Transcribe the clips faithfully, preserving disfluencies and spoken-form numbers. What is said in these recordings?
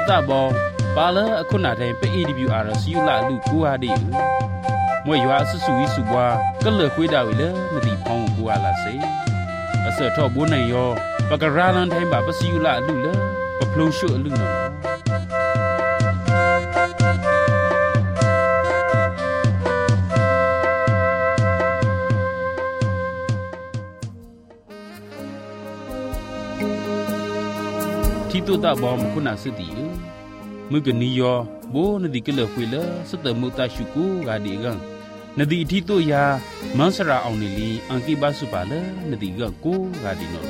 ตาบอปาเลอคุณาไทยไป เอ ดี บี อาร์ สิยุละลูกูอาดิมวยยวาสุสุวิสุบวาก็เลยคุยดาวิเลนดีพองกูอาลาเซอเสทอบุนยอปากราลันไทยบาปสิยุละลูเลปพลุชุลูนที่ตัวตาบอมคุณาสติมือกันนิยอโบนดีก็เลยคุยเลสเตมุตาชุกูกาดีกังนดีที่ตัวยามันสระเอานิลีอังกิบาสุปาเลนดีกังกูกาดีโน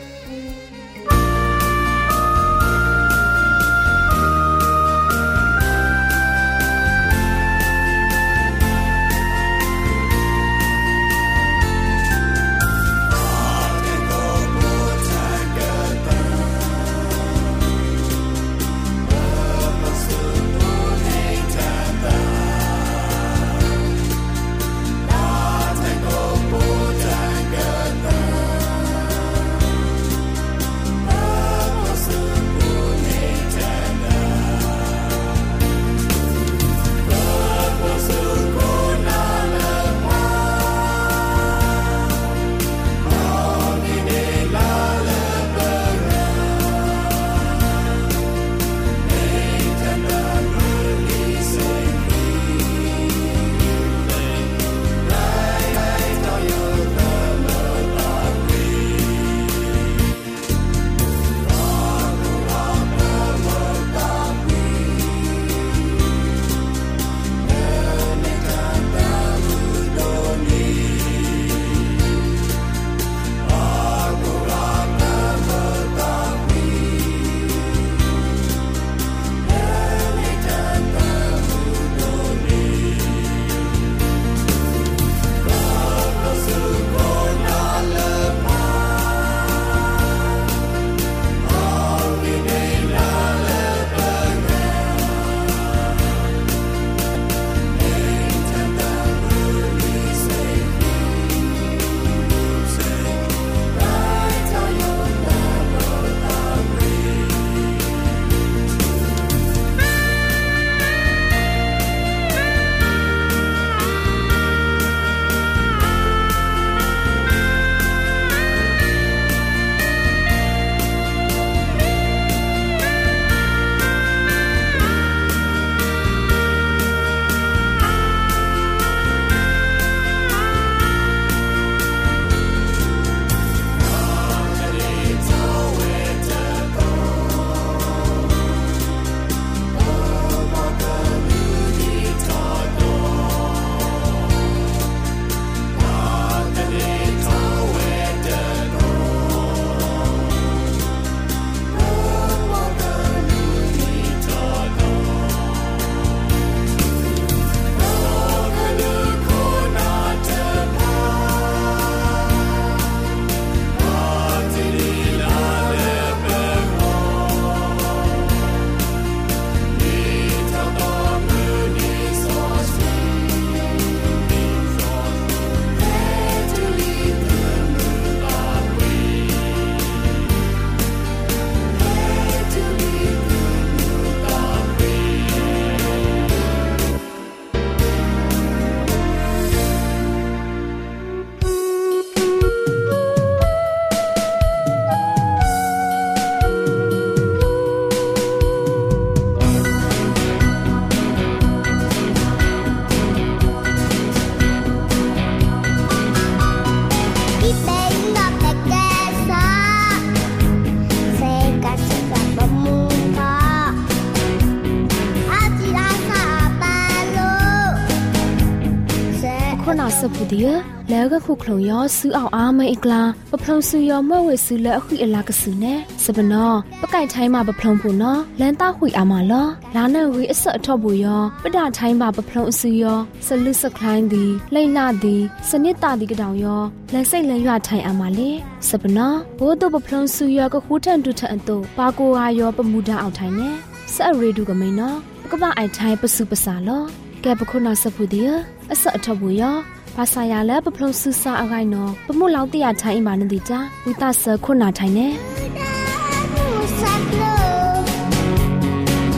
สพุดีแล้วก็คุกคลงยอซื้อเอาอามาอีกลาปะพลงซื้อยอเมื่อเวซื้อแล้วคุยอลากระสือแน่สบนอปะไก่ไทยมาปะพลงผู้นอแลนต้าคุยอามาลอล้านนาวิอสะทอบุยอปะดาไทยมาปะพลงซื้อยอสลึสคลายดีไลลาดีสนิตาดีกระดาวยอและใส่และยอไทยอามาเลสบนอโบตัวปะพลงซื้อยอก็คูทันดูทันโตปาโกอายอปะมูดาเอาไทยแน่สะเรดูก็ไม่นอก็บ้าไอไทยปะสุปะสาลอแกปะคนนาสพุดีอสะทอบุยอภาษายาและปะพลงสื่อสารอะไรเนาะปะมุ่งเล่าตีอาไทยอิมานดีจ้าวิตาเสือคนหนาไทยเน่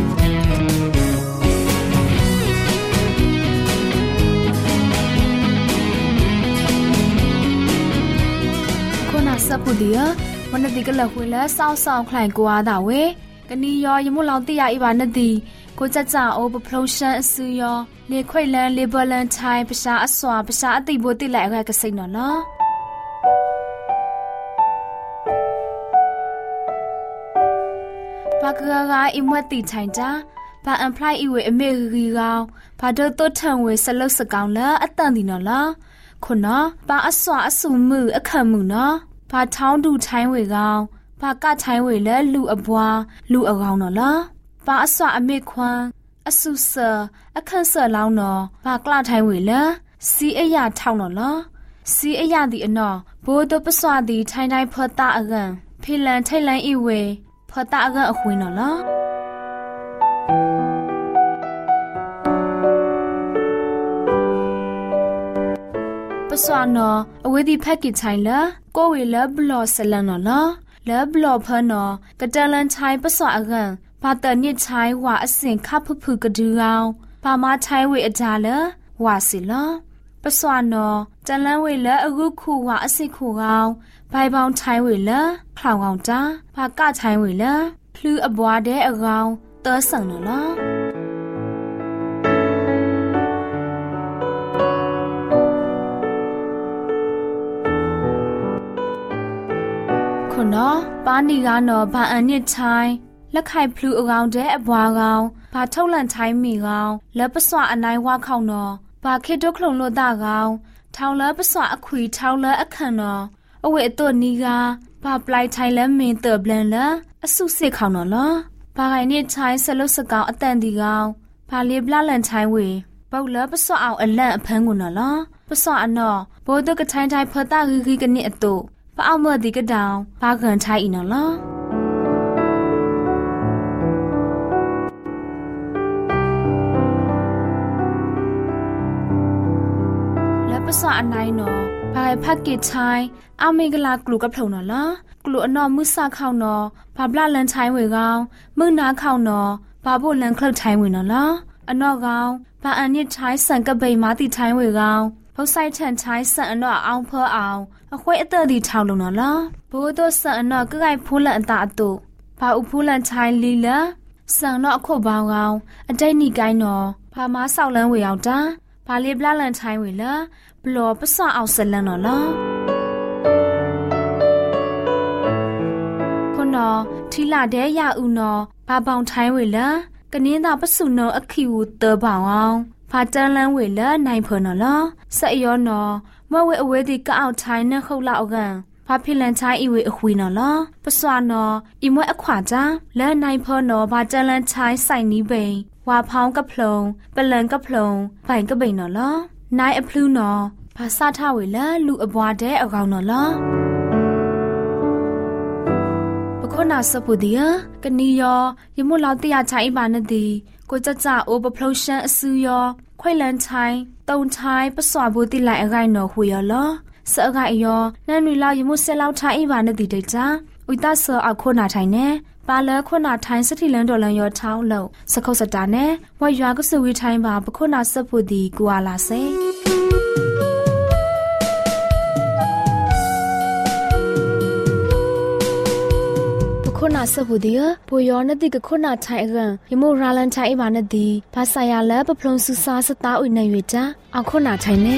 ပုဒီယဝနတိကလခွေလဲစောက်ဆောင်ခလိုင်ကွာတာဝေကနီယောယမလောင်တိယအိပါနတိကိုကြကြအိုပဖလုံရှန်အစူယောလေခွေလန်လေဘလန်ထိုင်ပရှာအစွာပရှာအတိဘိုတိလိုက်အခါကစိတ်နော်နော်ဘာကကအိမဝတိထိုင်တာဘာအန်ဖလိုက်အဝေအမေရီကောင်ဘာတော့တုတ်ထံဝေဆလုတ်စကောင်လာအတန်ဒီနော်လားခုနော်ဘာအစွာအဆူမှုအခတ်မှုနော်ဘာထောင်းတူထိုင်းဝေကောင်ဘာကထိုင်းဝေလဲလူအပွားလူအကောင်နော်လားဘာအစွာအမေခွန်းအဆူဆာအခန့်ဆာလောင်းနော်ဘာကလာထိုင်းဝေလဲစီအရာထောင်းနော်လားစီအရာဒီအနော်ဘိုးတို့ပစွာဒီထိုင်းတိုင်းဖောတာအကန်ဖေလန်ထိုင်လန်ဤဝေဖောတာအကန်အခွင်းနော်လားပစွာနော်အဝေးဒီဖက်ကိချိုင်လာကိုဝေလဘလော့ဆလန်နော်လားလဘလော့ဖနော်ကတလန်ချိုင်ပစွာအကန်ဘာတနစ်ချိုင်ဝါအစင်ခဖဖုကဒူအောင်ဘာမချိုင်ဝေအကြလဝါစီလားပစွာနော်တလန်ဝေလအခုခုဝါအစစ်ခုကောင်ဘိုင်ပေါင်းချိုင်ဝေလခေါင်ကောင်တာဘာကချိုင်ဝေလဖလူအဘွားတဲ့အကောင်သောဆန်နော်လားခုနော်ပါနီကနော်ဘာအန်နစ်ချိုင်လက်ခိုင်ဖလူအကောင်တဲ့အဘွားကောင်ဘာထုတ်လန့်ချိုင်းမီကောင်လက်ပစွာအနိုင်ဝါခေါင်နော်ဘာခေတုခလုံလို့တာကောင်ထောင်လပစွာအခွေထောင်လအခန့်နော်အဝေအတုနီကဘာပလိုက်ထိုင်လမင်းတဘလန်လအဆုစစ်ခေါင်နော်လားဘာခိုင်နစ်ချိုင်းဆလုတ်စကောင်အတန်ဒီကောင်ဘာလေးပလလန်ချိုင်းဝေပုတ်လပစွာအောင်အလန့်အဖန်းကိုနော်လားပစွာအနော်ဘိုးတို့ကထိုင်ထိုင်ဖတာဂီဂီကနစ်အတုဘာအောင်မဒီကတောင်ဘာကန်ထိုင်အနော်လားပစွာအနိုင်နော်ဘာဖက်ကိချိုင်အမေကလာကလူကဖုံနော်လားကလူအနော်မှုဆခေါင်နော်ဘာပလလန်ချိုင်းဝေကောင်မှုနာခေါင်နော်ဘာဖို့လန်ခလုတ်ချိုင်းဝေနော်လားအနော်ကောင်ဘာအန်နစ်ချိုင်းဆန်ကပိမာတိချိုင်းဝေကောင်ဘုတ်ဆိုင်ထန်ချိုင်းဆန်အနော်အောင်ဖောအောင်အခွေအသက်ဒီထောင်လုံးနော်လားဘိုးတို့ဆန်အနော်ကကိုက်ဖိုးလန်အတာအတုဘာဥဖိုးလန်ချိုင်းလီလာဆန်နော်အခုဘောင်ကောင်အတိတ်နိကိုင်းနော်ဘာမဆောက်လန်းဝေအောင်တာဘာလေးပလလန်ချိုင်းဝေလားဘလောပစအောင်ဆလန်နော်လားခုနော်ထီလာတဲ့ရဦးနော်ဘာပေါင်ထိုင်းဝေလားကနင်းသာပစုနော်အခီဝတဘောင်အောင်ဘာတန်လန်းဝေလားနိုင်ဖော်နော်လားဆက်ရောနော်မဝဲအဝဲဒီကအောက်ထိုင်းနဲ့ခုတ်လောက်ကန်ဘာဖိလန်ချိုင်းဤဝေအခွေနော်လားပစွာနော်ဤမွဲအခွာကြလဲနိုင်ဖော်နော်ဘာတန်လန်းချိုင်းဆိုင်နီးပိန်ဝါဖောင်းကဖလုံပလန်ကဖလုံဘိုင်ကပိန်နော်လားနိုင်အဖလူးနော်ဘာစထဝေလာလူအဘွားတဲ့အကောင်နော်လားပခုနာစပူဒီယကနီယောယမလောက်တရချိုင်ပါနဒီကိုကြကြအိုပဖလုရှန်အစူယောခွိလန်ချိုင်တုံချိုင်ပစွာဘူတိလိုက်အခိုင်နော်ဟူယောလောစအခိုင်ယောနန်ရီလာယမဆဲလောက်ထိုင်ပါနဒီတေချာဥတဆာအခုနာထိုင်နေပါလခုနာထိုင်စတိလန်ဒေါ်လန်ယောထောင်းလုံးစခုတ်စတာနဲ့ဝွာရွာကဆူဝီထိုင်ပါပခုနာစပူဒီကွာလာစေခုနာစဘူးဒီပိုယောနတိကခုနာထိုင်အကန်ယမိုရာလန်ထိုင်ပါနဒီဘာဆာယာလဲပဖလုံဆူစာစတာဥနေရကြအခုနာထိုင်နေ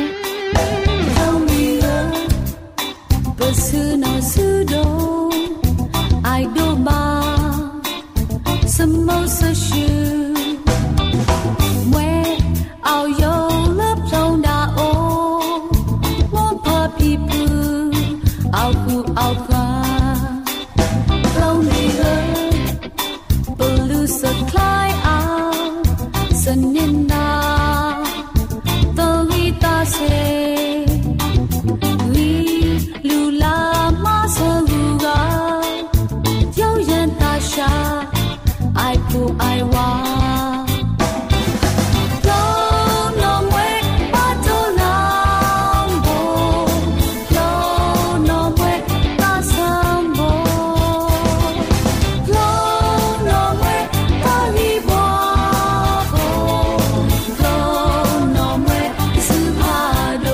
ဘဆူနောဆူဒိုအိုင်ဒိုဘာစမောဆရှူမွေအော်ယောလပလုံဒါအိုဝဖပီပူအောက်ကူအောက်ကာso climb out saninda to we ta se we lula ma so ga yo yan ta sha I pu I wa do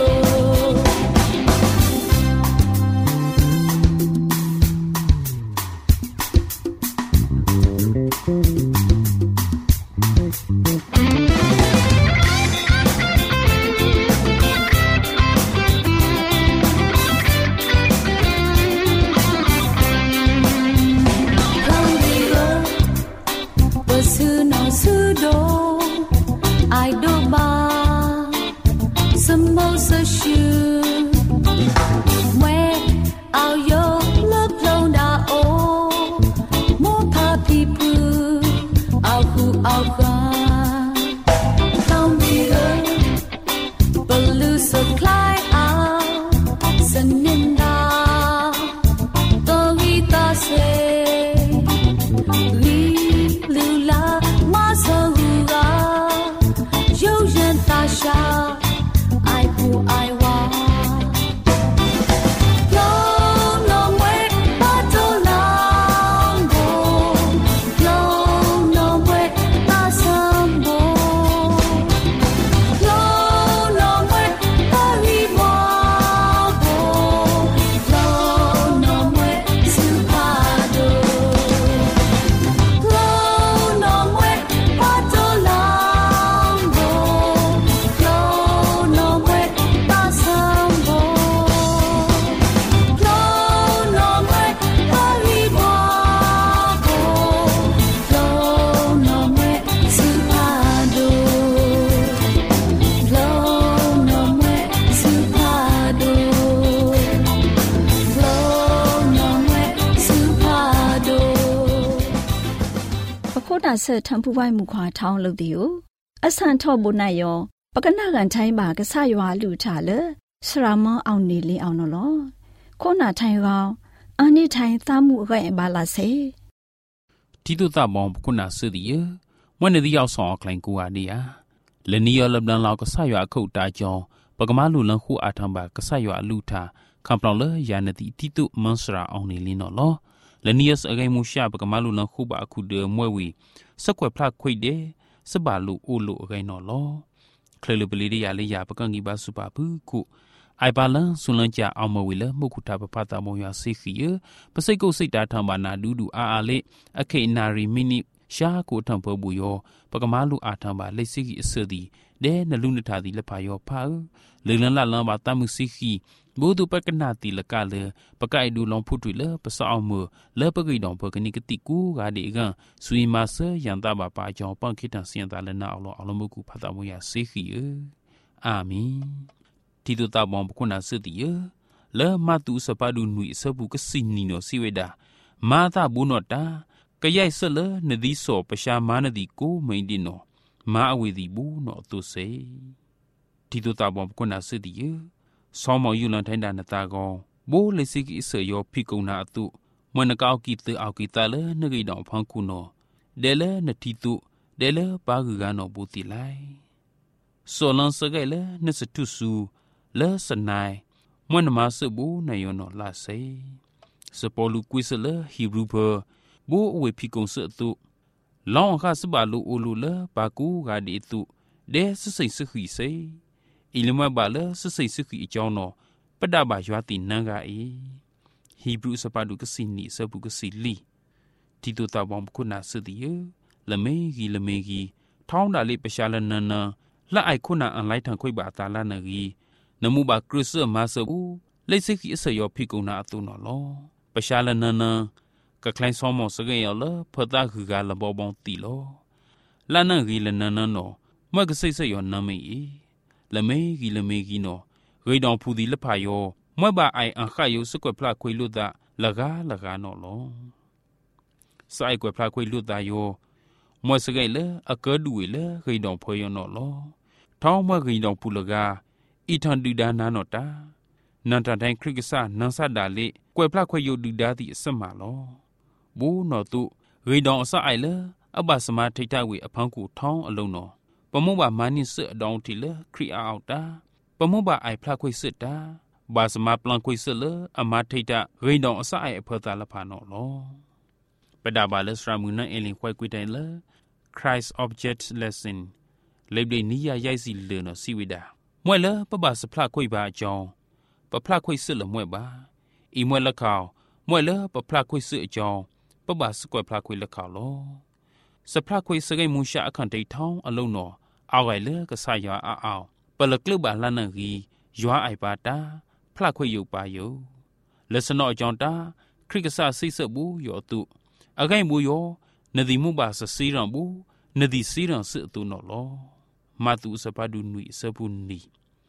เสทำผู้ไว้มุขวาทองลูกเดียวอสันทอบุญนายอปกนากันไทยบากษายว่าลูชาเลสรามเอานีลีเอานอลอคนนาไทยเราอันนี้ไทยตามุไรบาลาเซที่ตุตาบองคุณนาสืดีวันนี้ยาวสองคลังกูอาดียเลนียอลบดันเราก็สายว่าเขาตาจอปกมาลูลังคู่อาทังบากษายว่าลูทาคำปลองเลยยานติที่ตุมันสระเอานีลีนอลอและนี่สอะไรมูชาปกมาลูลังคู่บาคูเดอมวยวีสักว่าพลาดคุยเดสบาลูอูลูอะไรนอลอเคลบลีดียาเลยยาปกังกีบาสุปาปุคุไอบาลังสุลังจ่าเอามาวิลมุกุตาปปาตามวยาสิขียปะไซโกสิตาทำบานาดูดูอาอาเลอเคนารีมินิชาโกทำเปบุยอปกมาลูอาทำบาเลสิขีเสดีเดนลุนทาดีเลพายอพาเลือนละลังบาตามุสิขีบูดูปกนาตีละกาเลปกไอดูลองพูดเลยภาษาเอามือเลปกไอดองปกนิกติกูกาเดกันสุยมาเซยันตาบาปาจองปังคิดทางเสียงตาเลนาเอาลเอาลมุกุพัตามวยาสิขีอามีที่ตัวตาบองปกุนาสติยเลมาตุสปาดูนุยสบุกสินีโนสิเวดามาตาบุนอตากะยัยสเลนดีโสปชามานดีโกไม่ดิโนมาอเวดีบูโนตุเซที่ตัวตาบองปกุนาสติยสองมอยุลันทันดานตากองโบเลสิกิเสยอพิกุนาตุมันกเอากีตเอากีตาเลนกีดองพังคุโนเดเลนทิตุเดเลปากุกานอบุติไลโซลันสกายเลนสตุสูเลสนายมวนมาสบูนายอนอลาเซสปอลูกุสเลฮีบรูเพอบูอเวพิกงเสตุลองคาสบาลูอูลูเลปากูกาดิตุเดสสิสขีเซอิลมาบาเลสสิสขีจอนอปดาบายวาตินังกาเอฮีบรูสปาดูกสินีสบุกสิลีทิตุตาบอมคุนาสติเยละเมกีละเมกีท้องดาลิปชาลนันนาละไอคุนาอันไลทางคุยบาตาลานากีนมูบากรุสมาสบูเลสิกิเสยอพิกุนาตุนอลอปชาลนันนากะคลายซอมอสเกยอลพตาคือกาลบอบองติโลลานากีลนันนนอมะกะสิเสยอนาเมอีละเมกีละเมกีโนเรดองพูดีละพายอมะบาไออันขายอสกวพลาคุยลุดะละกาละกานอลอไซกวพลาคุยลุดะยอมะสเกยเลอะกะดูเลเรดองพยอนอลอท้องมะเรดองพูละกาอีทันดูดานานอตานันทันไทคริกษานันซาดาเลกวยพระควยโยดูดาติสมาลอบูนอตุเรดองซาไอเลอบาสมาทิตาวีอพังกูท้องอลงนอปมบามานิเสดองติเลครีอาอตาปมบาไอพระควยสึตาบาสมาปลังควยสึเลอมาทิตาเรดองซาไออเพตาลพานอลอปดาบาเลสรามุนันเอลิควยกุยไดเล Christ Object Lesson เลบเดนิยายายสิเลนอสิวิดามวยละปะบาสพลาคุยบาจองปะพลาคุยสึละมวยบาอีมวยละข่าวมวยละปะพลาคุยสึจองปะบาสกวยพลาคุยละข่าวลอสพลาคุยสะไกมูชาอคันไตท้องอลงนอเอาไงละก็สายาอาเอาปะละกลึบาลานังกียัวไอปาตาพลาคุยอยู่ปาอยู่ละสนอจองตาคริกษาซิสบูยอตุอะไกมูยอนดีมุบาสซีรังบูนดีซีรังสึตุนอลอมาตุสปาดูนุยสปุนี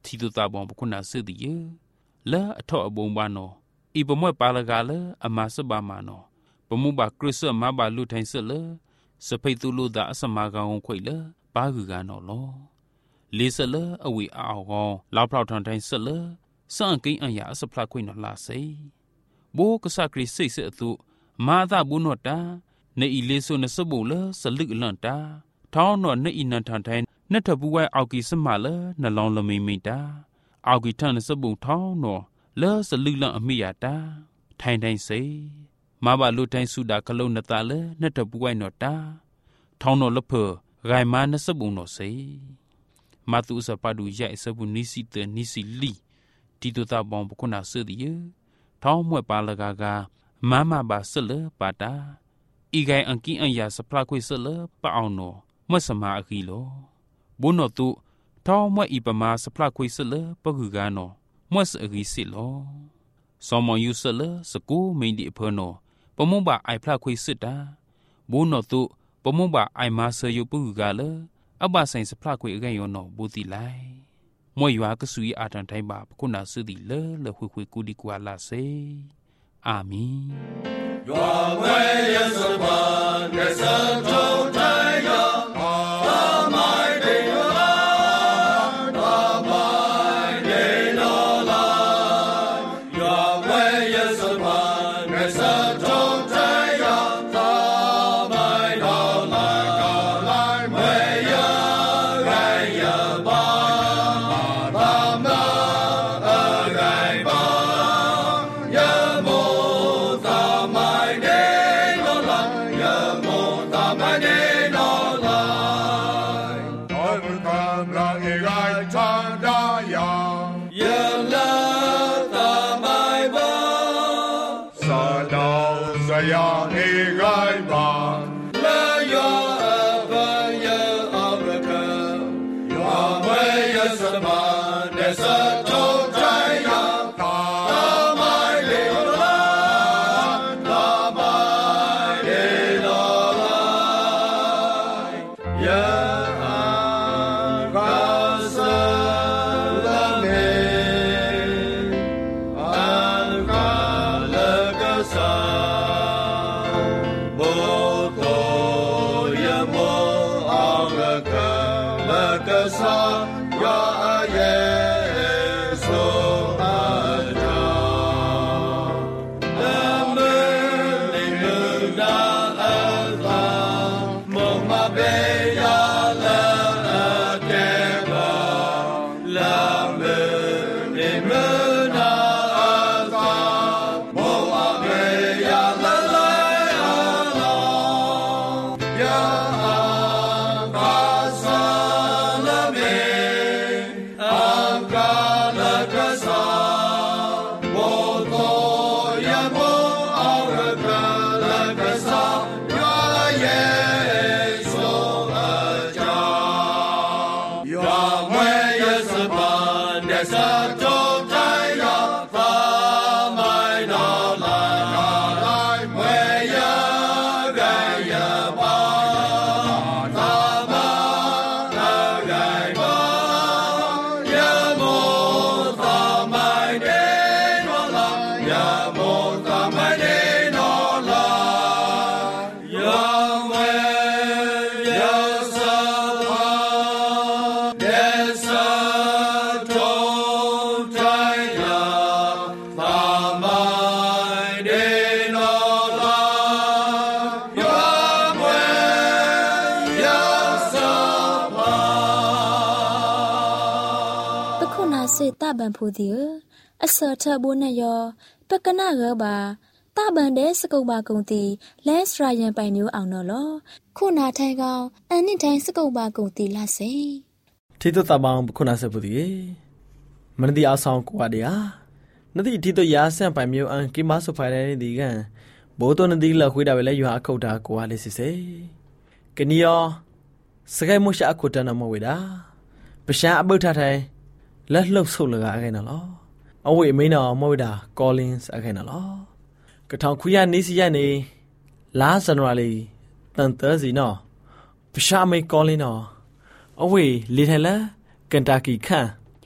ทีตุตาบองปคุณาสือติเยและอทอบงบานออีปมวยปาลกาเลอมาสบามานอปมุบากริสมาบาลุไทเสเลสเปตุลุดาสมากางခွိเลปากืกานอลอลีเสเลอวีอาวกลาวพราวทันไทเสเลสังกิอันยาสพลาခွိนอลาเซโบกษากริสิเสตุมาตาบุนอตาในอีเลโซนสบูเลสลึกลันตาท้องนอในอีนันทันไทนัทบุไวเอากีสมาเลนลองละมีมีตาเอากีทันสบูท้องนอเลสลึกลันอมิยาตาไทยไทเซมาบาลุไทสุดากะลุนตาเลนัทบุไวนอตาท้องนอละเพอไรมานสบูนอเซมาตุสปาดูใหญ่สบูนิสิเตนิสิลีติตุตาบองปคุณาเสดิเยท้องมวยปาลกากามามาบาเสเลปาตาอีไกอังกีอันยาสพลาคุยเสเลปะเอาโนมะสมาอะกีโลบุนอตุท้องมวยอีปมาสพลาคุยเสเลปะกืกานอมะสอะกีสิโลสอมอยูเสเลสกูมินดิเพโนปะมุบะไอพลาคุยสิตาบุนอตุปะมุบะไอมาเสยุปะกืกาเลอบาไซสพลาคุยอะกยอนอบุติไลมวยยวากะสุยอาตันไทบาปคุณาสือดิเลเลคุยคุยกูดิกวาลาเซอามี愿为耶稣把那神州太阳，他买的罗兰，他买的罗兰。愿为耶稣把那神州太阳，他买罗兰，为呀爱呀吧，他们爱吧，也不。 呀，你爱吧， 那呀分呀阿不可，呀为呀什么？那是都这样，他买的罗兰，他买的罗兰，呀阿是拉美，阿卡勒个啥？ ตาบันพูดิออสเทบุนยอปกนะกบาตาบันเดสกุบากุงตีเลสรายันไปนิวเอานอลอคุณาไทกาวอันนี้ไทสกุบากุงตีลาเซทีตุตาบังคุณาเสพูดิมันดีอาสองกว่าเดียนดีทีตุยาเซนไปมิวอันกิมาสุไฟเรนดีกันโบตัวนดีละคุยดาเวลอยู่อาคุดากว่าเลสิเซกันยอสกายมุชอาคุตานามเวดาปะชาอบุทาไทและลบสุลกาไงน่ะลอเอาไว้ไม่นอมวยดากอลินส์ไงน่ะลอกระทองคุยานิสิยานีลาซันวาลีตันเตอร์ซีนอปชาไม่กอลินอเอาไว้ลีไทละกันตากีขัน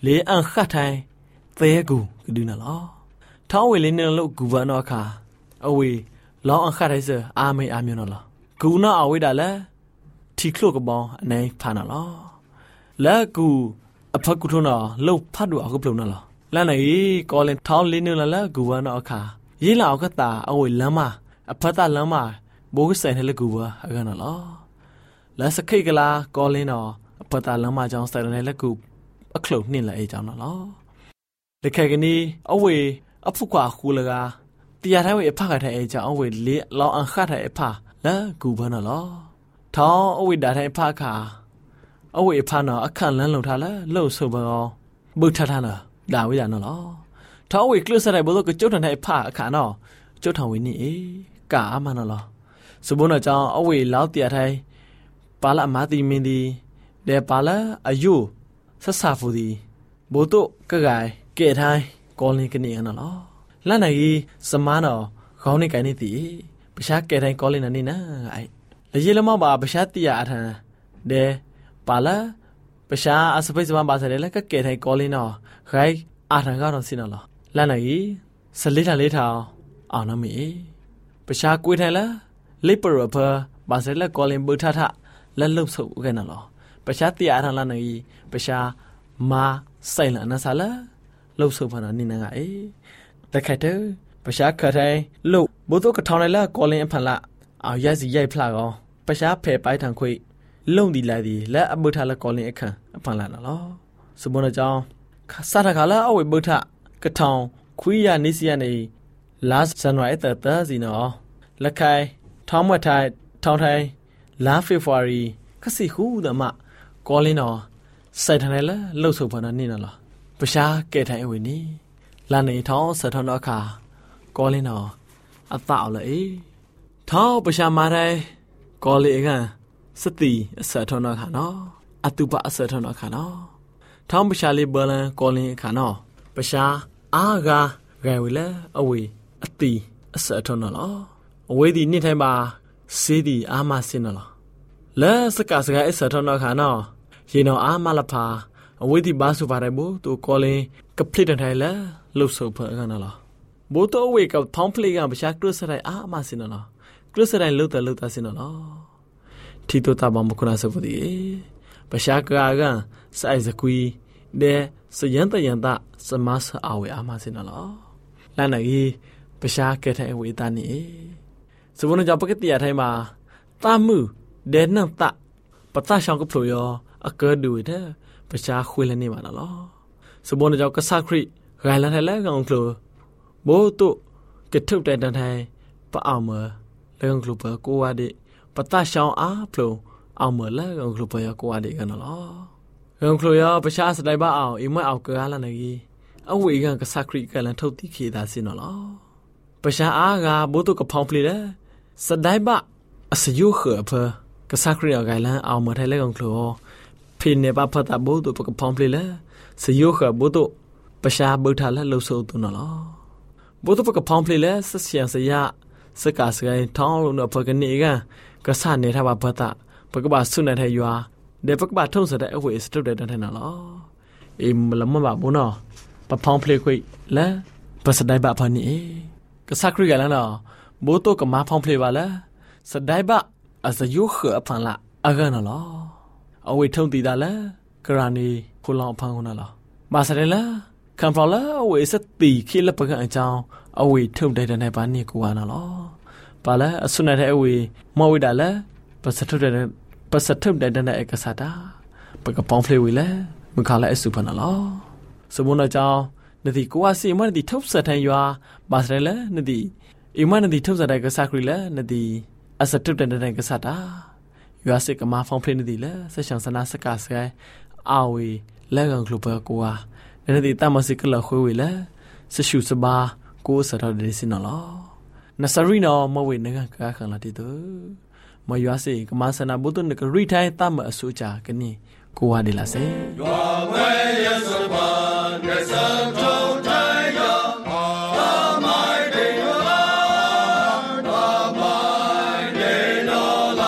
လေအန်ခတ်ထိုင်သဲကူကဒူနာလောထောင်းဝေလေးနဲ့လို့ဂူဘနောအခါအဝေလောင်းအခတ်ထိုင်စအာမေအာမျိုးနော်လောဂူနာအဝေတာလဲတီခလုကဘောအနိုင်ဖာနာလောလဲကူအဖကုထုနာလှုပ်ဖတ်တူအခုပလုံနာလောလန်နေကောလင်ထောင်းလေးနဲ့လဲဂူဘနောအခါရေးလာကတာအဝေလမ်းမအဖတ်တာလမ်းမဘိုးဆိုင်နဲ့လေကူဘအခါနော်လောလဲစခိတ်ကလာကောလင်းနော်အဖတ်တာလမ်းမကြောင်းဆိုင်နဲ့လေကူအခလုနှင်းလဲအေးကြောင်းနော်လောတခက်ကနီအဝေအဖုကွာခူလကတရားထိုင်ဝေအဖခထိုင်အေးကြောင်းအဝေလေလောင်းအခတ်ထိုင်အဖလဲကူဘနော်လောထောင်းအဝေဒါထိုင်ဖခါအဝေဖနော်အခန့်လန်းလုံထားလဲလှုပ်ဆိုဘောဘုထထနာဒါဝိရနော်လောထောင်းဝေကလစတဲ့ဘလို့ကကျုတ်ထိုင်ဖအခါနော်ကျုတ်ထောင်ဝေနီအေးကာအမနော်လောစဘုန်းကြောင့်အဝေလောက်တရားထိုင်ပါလာမာတိမင်းဒီဒေပါလာအယုဆဆာဖူဒီဘို့တော့ကဂိုင်ကဲထိုင်ကောလင်းကနေရနော်လန်နိုင်စမနောခေါင်းနေကိုင်းနေတီပရှားကဲထိုင်ကောလင်းနေနာအိုင်လေရလမပါပရှားတီယာအထန်ဒေပါလာပရှားအစပိစမပါစရဲလကကဲထိုင်ကောလင်းနော်ဂိုင်အာထန်ကတော့စင်နော်လန်နိုင်စလေးထလေးထောင်အောင်နမီပရှားကွေးထိုင်လားလိပရဖပါစရဲလကောလင်းဘူထထလက်လုတ်ဆုပ်ခဲ့နော်ပရှားတီယာထန်လန်နိုင်ပရှားမာဆိုင်လအနဆာလာလှုပ်ဆုပ်ဖနာနိနငါအေတခတ်တပရှားခထိုင်လှုပ်ဘို့တော့ကထောင်းလိုက်လာကောလင်းအဖန်လာအောင်ရိုက်စီရိုက်ဖလာကောပရှားဖဲပိုက်ထန်ခွေလုံဒီလာဒီလက်အဘုထလာကောလင်းအခန့်အဖန်လာနော်စဘုန်းကြောင့်စာတခါလာအဝေဘုထကထောင်ခွေးရနေစီရနေလာဇန်နဝါရီတသစီနော်လက်ခိုင်ထောင်းမထိုင်ထောင်းထိုင်လာဖေဖော်ဝါရီခစီဟူးဒမကောလင်းနော်စိုက်ထန်လဲလှုပ်ဆုပ်ဖနာနိနော်ပရှားကဲထိုင်အဝေနီလာနေထောင်းဆထနောအခါကောလင်းနော်အသအောင်လေထောင်းပရှားမာတိုင်ကောလီကန်စတိအဆထနောအခါနော်အတုပအဆထနောအခါနော်ထောင်းပရှားလေးဘလန်ကောလင်းအခါနော်ပရှားအာဂါဂဲဝေလေအဝေအတိအဆထနောလောအဝေဒီနေ့တိုင်းပါစေးဒီအာမစင်နော်လဲစကစကအဆထနောအခါနော်ရေနော်အာမလဖာအဝေဒီဘာစုပါရဘူတူကောလင်းကပလစ်တိုင်လဲလှုပ်ဆုပ်ဖခနာလားဘိုးတော့ဝေကဖောင်းပလီကပရှားကရစရိုင်အာမစင်နော်ကရစရိုင်လှုပ်တယ်လှုပ်တာစင်နော်တီတိုတာဘမခုနာစပဒီပရှားကာကန်စိုက်စကွီဒေစယန်တယန်တာစမတ်အဝေအာမစင်နော်လန်နေပရှားကဲထိုင်ဝေတာနီစဘုန်းကြောင့်ပကတိရထိုင်မှာတာမှုဒေနန်တာပတာရှောင်းကဖလိုယောအကဒူတဲ့ပရှားခွေးလည်းနေပါနော်စဘုန်းကြောင့်ကဆခရိဂိုင်လာထဲလဲကောင်ကလိုဘိုးတို့ကထုတ်တဲ့တန်ထိုင်ပအောင်မလဲကောင်ကလိုပကိုဝါဒီပတာရှောင်းအားဖလိုအောင်မလဲကောင်ကလိုပရကိုဝါဒီကနော်ကောင်ကလိုရပရှားစတိုင်ပါအောင်အိမအောင်ကလာနေကြီးအဝေကကဆခရိကလန်ထုတ်တိခေတာစင်နော်ပရှားအားကဘိုးတို့ကဖောင်းပလီလဲစတိုင်ပါအစယုခေဖကဆခရိရဂိုင်လန်အောင်မထဲလဲကောင်ကလိုဖိနေပါဖတာဘိုးတို့ပကဖောင်းပလီလဲစယုခေဘိုးတို့ပရှားဘုထလာလှုပ်ဆိုးသူနော်ဘုဒ္ဓပကဖောင်းပလီလဲဆဆယံစရစကားစကိုင်းထောင်းလုံးတော့ပကနေကကဆနေထားပါဘတ်တာပကပါဆုနေတဲ့ရွာဒေပကပါထုံးစတဲ့အဝေးစတုတဲ့တဲ့နော်အေးမလမပါဘူးနော်ပဖောင်းပလီခွေလဲပစဒိုင်ဘဖနီကဆခရီကလည်းနော်ဘိုးတော့ကမဖောင်းပလီပါလဲစဒိုင်ဘအစယုခအဖန်လာအကနော်အဝေးထုံးတည်တာလဲကရနီခုလောင်ဖန်ခုနော်မာစရဲလားခံဖလာအဝေးစတိခိလပကအကြောင်းအဝေးထုံတဲ့တဲ့ဘာနေကွာနော်ပါလဲအဆုနဲ့တဲ့အဝေးမဝိတာလဲပစထုတဲ့ပစထုတဲ့တဲ့အကစားတာပကပေါင်းဖလေဝေလဲမခါလဲအစုဖနာလောစဘုန်းအကြောင်းနတိကွာစီမနတိထုတ်ဆက်ထန်ရွာပါစရဲလဲနတိအိမနတိထုတ်ဆက်တဲ့ကစားခရီလဲနတိအစထုတဲ့တဲ့ကစားတာရွာစစ်ကမဖောင်းဖလေနတိလဲဆက်ရှောင်းစနာစကားစဲအဝေးလဲကန်ကလပကွာနတိတမစိကလခွေဝေလဲဆရှုစဘာကိုစရတဲ့စင်နော်နဆရီနော်မဝေနကကခလာတီတူမရွာစေကမဆနာဘုဒ္ဓနကရိထိုင်တမအဆူချာကနိကိုဝါဒီလာစေရွာဝဲရစဘာနဆထုံတိုင်ယောအာမိုင်ဒေယောအာမိုင်ဒေလောလာ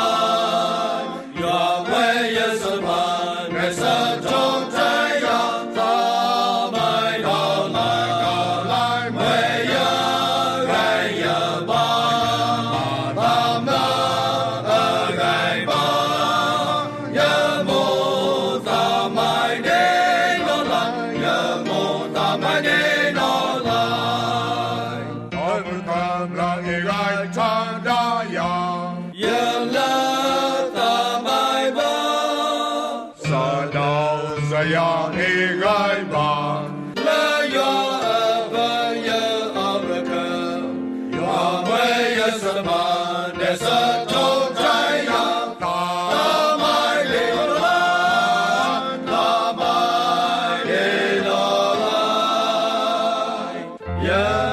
ရွာဝဲရစဘာနဆထုံတိုင်ယော该吧， 来呀吧呀阿伯克，我们也是吧，那是头在呀，他买的啦，他买的啦，呀。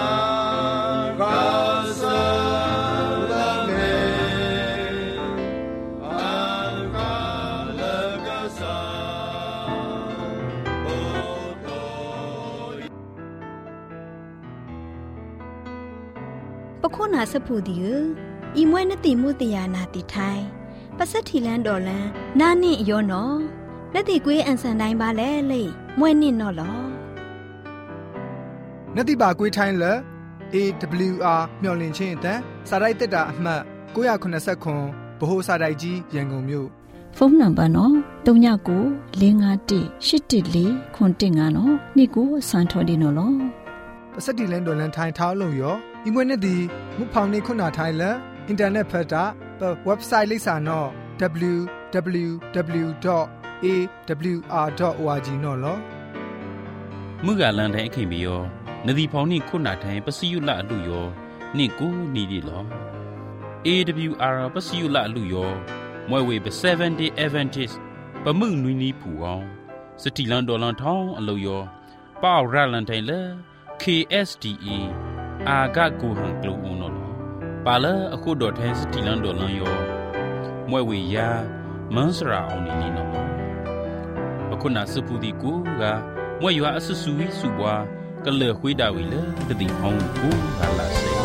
ปะโคนาสะพูดิอีมวยนติมุตยานาติไทยปัสสถิแลนดอลันนานิยอนอนติกွေးอันสันไดบาแลเลยมวยนินอลอนติบากွေးထိုင်းလ เอ ดับเบิลยู อาร์ မျော်လင့်ခြင်းအတန်းစာရိုက်တက်တာအမှတ်ကိုးခုနှစ်ခွန်းဗဟိုစာတိုက်ကြီးရန်ကုန်မြို့ဖုန်းနံပါတ်နော်သုံး၉လေး၅၁၈၁၄ခွန်တစ်ငါနော်နေ့ကိုစံထော်ဒီနော်လောပစတိလန်ဒေါ်လန်ထိုင်းထောင်းလို့ရောอีมวยเนี่ยดีมุဖောင်နေခုနာထိုင်းလอินเทอร์เน็ตဖတ်တာเว็บไซต์လိပ်စာနော် ดับเบิลยู ดับเบิลยู ดับเบิลยู ดอท เอ ดับเบิลยู อาร์ ดอท โอ อาร์ จี နော်လောမှုကလန်တဲ့အခင်ပြီးရောနဒီဖောင်နေခုနာထိုင်းပစီယုလအလူရောနေကိုနေဒီလော เอ ดับเบิลยู อาร์ ပစီယုလအလူရောမွဲဝေပ seven day advantage ပမှုနွီနီဖူအောင်စတီလန်ဒေါ်လန်ထောင်းအလူရောပေါရလန်ထိုင်းလေ เค เอส ดี เออา กะกูหังกลูอุนอลปาละအခုတော့ထဲစတီလန်ဒေါ်လန်ယောမွဲဝေယာမန်းစရာအောင်နေနေနော်အခုနာစပူဒီကူကမွဲရွာအဆဆူဝီစုပွားကလေခွေးတာဝီလေတတိဟောင်းကူကလာစေ